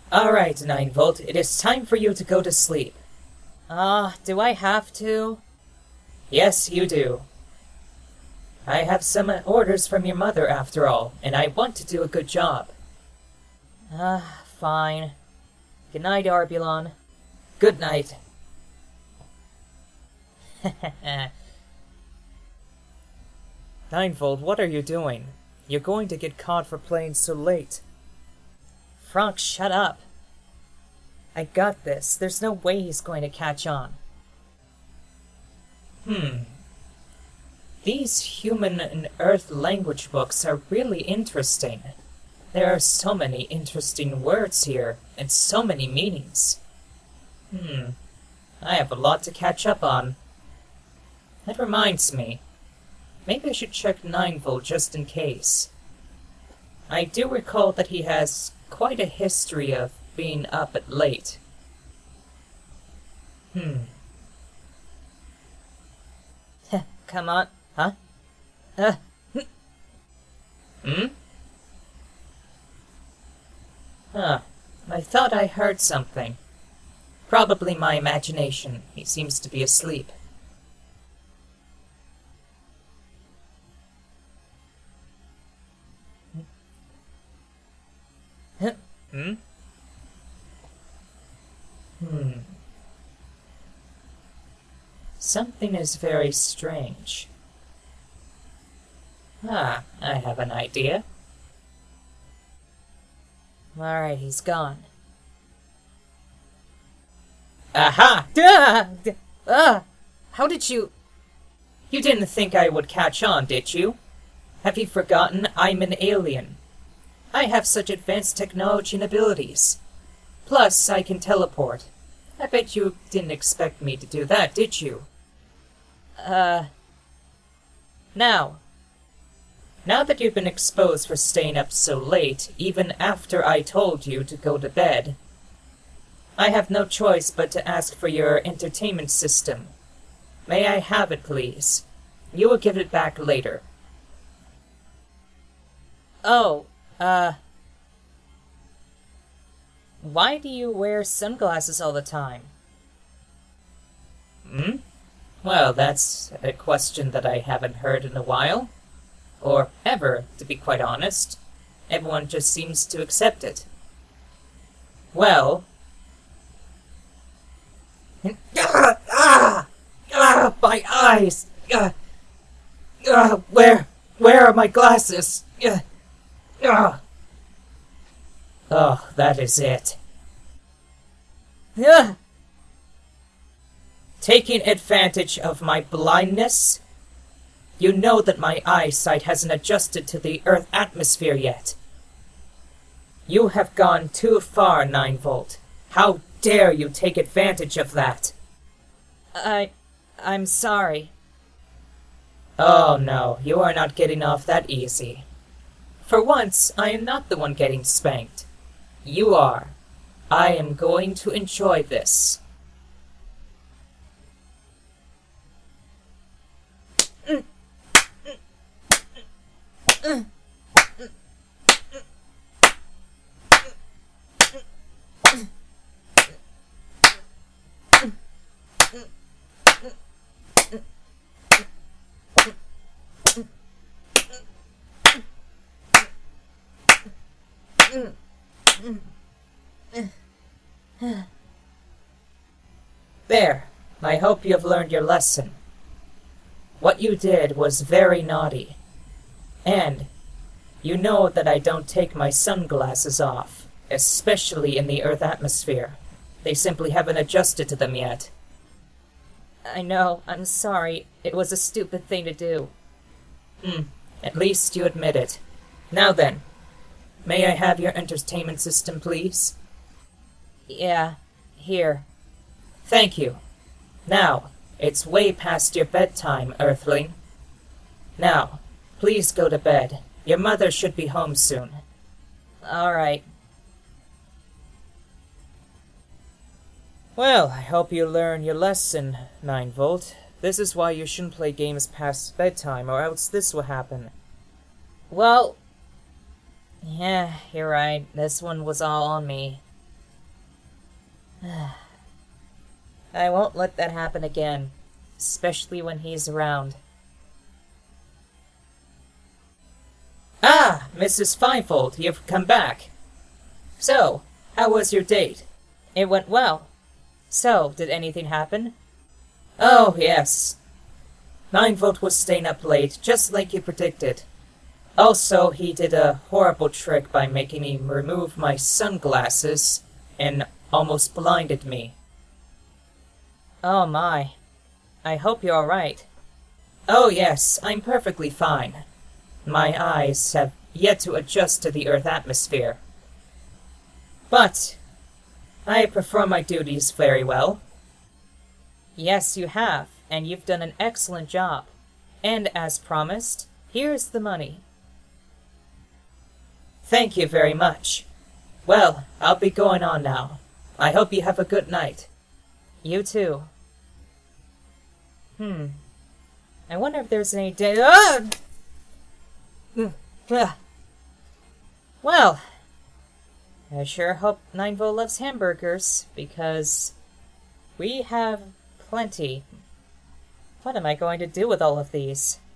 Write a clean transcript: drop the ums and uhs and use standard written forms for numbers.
Alright, 9 Volt, it is time for you to go to sleep. Do I have to? Yes, you do. I have some orders from your mother after all, and I want to do a good job. Fine. Good night, Arbulon. Good night. 9 Volt, what are you doing? You're going to get caught for playing so late. Franck, shut up. I got this. There's no way he's going to catch on. These human and earth language books are really interesting. There are so many interesting words here, and so many meanings. I have a lot to catch up on. That reminds me. Maybe I should check 9 Volt just in case. I do recall that he has quite a history of being up at late. Come on. Huh? I thought I heard something. Probably my imagination. He seems to be asleep. Something is very strange. I have an idea. Alright, he's gone. Aha! How did you... You didn't think I would catch on, did you? Have you forgotten I'm an alien? I have such advanced technology and abilities. Plus, I can teleport. I bet you didn't expect me to do that, did you? Now that you've been exposed for staying up so late, even after I told you to go to bed, I have no choice but to ask for your entertainment system. May I have it, please? You will give it back later. Why do you wear sunglasses all the time? Well, that's a question that I haven't heard in a while. Or ever, to be quite honest. Everyone just seems to accept it. Well... my eyes! Where are my glasses? Oh, that is it. Taking advantage of my blindness? You know that my eyesight hasn't adjusted to the Earth atmosphere yet. You have gone too far, 9 Volt. How dare you take advantage of that? I'm sorry. Oh no, you are not getting off that easy. For once, I am not the one getting spanked. You are. I am going to enjoy this. There. I hope you have learned your lesson. What you did was very naughty. And you know that I don't take my sunglasses off, especially in the Earth atmosphere. They simply haven't adjusted to them yet. I know, I'm sorry. It was a stupid thing to do. At least you admit it. Now then, may I have your entertainment system, please? Yeah, here. Thank you. Now, it's way past your bedtime, Earthling. Now, please go to bed. Your mother should be home soon. Alright. Well, I hope you learn your lesson, 9 Volt. This is why you shouldn't play games past bedtime, or else this will happen. Well, yeah, you're right. This one was all on me. I won't let that happen again, especially when he's around. Ah, Mrs. Finefold, you've come back. So, how was your date? It went well. So, did anything happen? Oh, yes. Ninefold was staying up late, just like you predicted. Also, he did a horrible trick by making me remove my sunglasses and almost blinded me. Oh my. I hope you're alright. Oh yes, I'm perfectly fine. My eyes have yet to adjust to the Earth atmosphere. But I perform my duties very well. Yes, you have, and you've done an excellent job. And as promised, here's the money. Thank you very much. Well, I'll be going on now. I hope you have a good night. You too. I wonder if there's any day. Well, I sure hope Ninevo loves hamburgers, because we have plenty. What am I going to do with all of these?